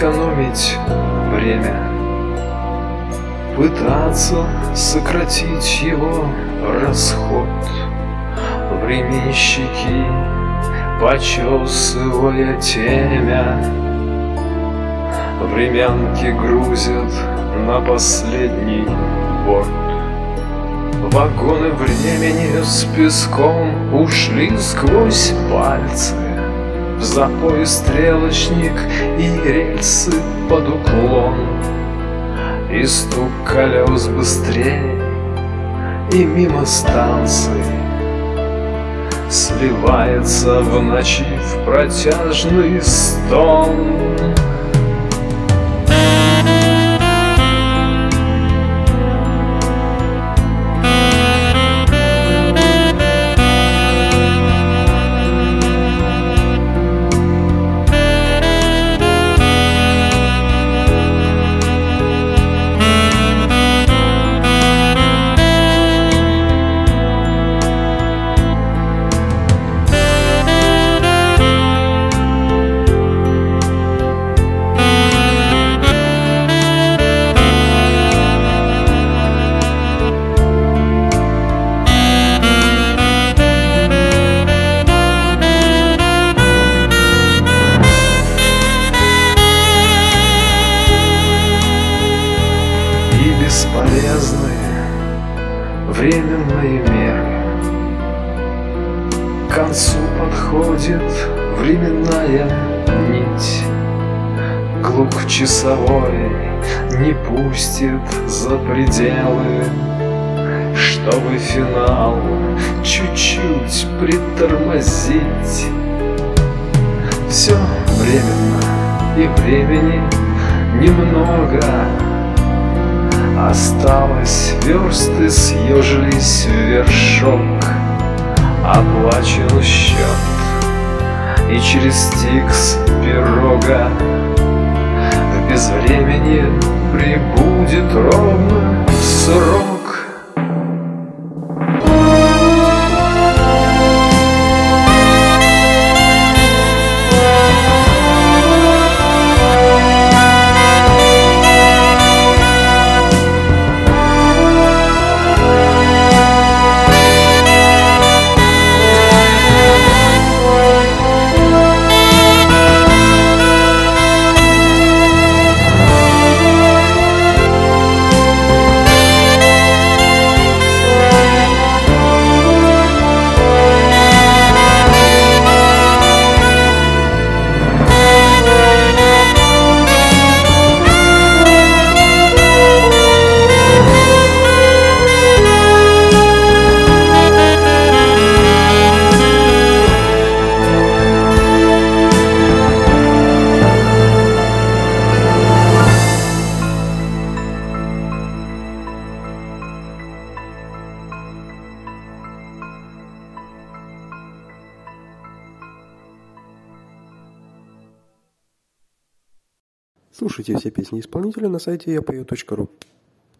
экономить время, пытаться сократить его расход. Временщики, почесывая темя, времянки грузят на последний борт. Вагоны времени с песком ушли сквозь пальцы, в запой стрелочник и рельсы под уклон. И стук колес быстрее, и мимо станций сливается в ночи в протяжный стон. Бесполезные временные меры. К концу подходит временная нить. Глух часовой не пустит за пределы, чтобы финал чуть-чуть притормозить. Все временно, и времени немного. Осталось версты, съежились в вершок. Оплачен счет, и через тикс пирога в безвременье прибудет ровно срок. Слушайте все песни исполнителя на сайте yapeo.ru.